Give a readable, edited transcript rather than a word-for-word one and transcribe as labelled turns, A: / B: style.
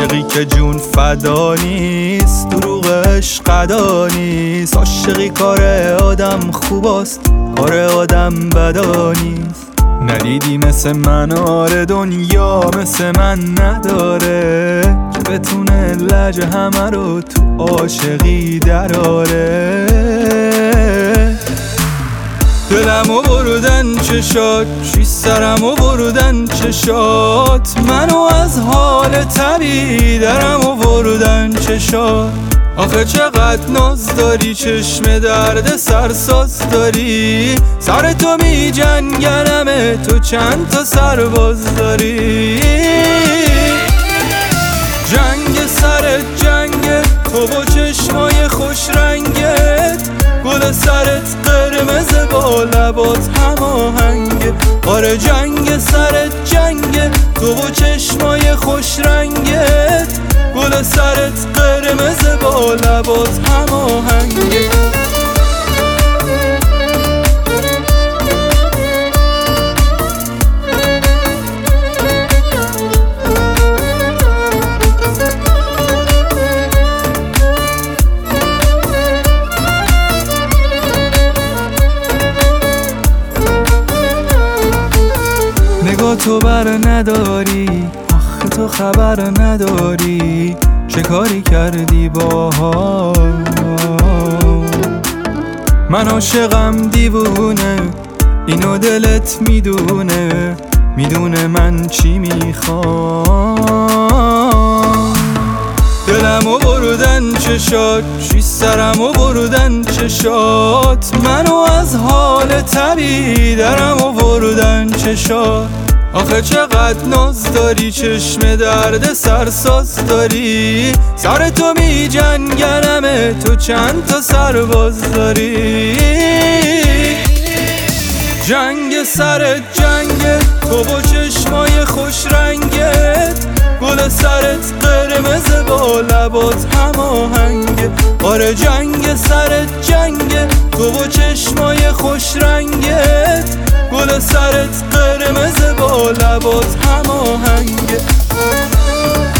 A: عاشقی که جون فدا نیست، دروغ عشق نیست. عاشقی کار آدم خوباست، کار آدم بدا نیست. ندیدی مثل من آره، دنیا مثل من نداره که بتونه لجه همه رو تو عاشقی دراره. دلمو بردن چشات، چی سرمو بردن چشات، منو از حال طبیعی درمو بردن چشات. آخه چقدر ناز داری، چشم درد سرساز داری، سر تو می جنگلمه، تو چند تا سرباز داری. جنگ سرت جنگت، تو با چشمای خوش رنگت، گل سرت قرمز با لبات هماهنگه. آره جنگ سرت جنگه، تو با چشمای خوش رنگت، گل سرت قرمز با لبات هماهنگه. نگاه تو بر نداری، آخه تو خبر نداری چه کاری کردی باها. من عاشقم دیوونه، اینو دلت میدونه، میدونه من چی میخوام. دلمو بردن چشات، چی سرمو بردن چشات، منو از حال طبیعی درمو بردن چشات. آخه چقدر ناز داری، چشم درد سرساز داری، سر تو می جنگلمه، تو چند تا سرباز داری. جنگ سرت جنگت، تو با چشمای خوش رنگت، گل سرت قرمز با لبات هماهنگه. آره جنگ سرت جنگه، تو با چشمای خوش رنگت، گل سرت قرمز با لبات هماهنگه.